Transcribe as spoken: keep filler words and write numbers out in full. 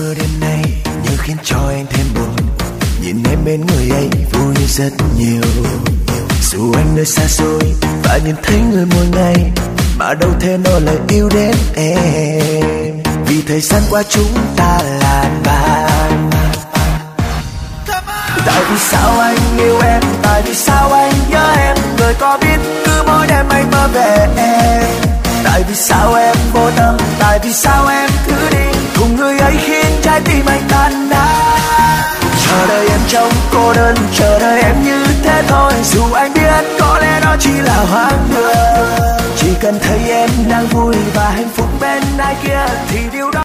mưa đêm nay như khiến cho anh thêm buồn. Nhìn em bên người ấy vui rất nhiều. Dù anh nơi xa xôi và nhìn thấy người mỗi ngày, mà đâu thể nói lời yêu đến em. Vì thời gian qua chúng ta là bạn. Tại vì sao anh yêu em, tại vì sao anh nhớ em, người có biết cứ mỗi đêm anh mơ về em. Tại vì sao em vô tâm, tại vì sao em cứ đi cùng người ấy khiến trái tim anh tan nát. Chờ đợi em trong cô đơn, chờ đợi em như thế thôi. Dù anh biết có lẽ đó chỉ là hoang đường, chỉ cần thấy em đang vui và hạnh phúc bên ai kia thì điều đó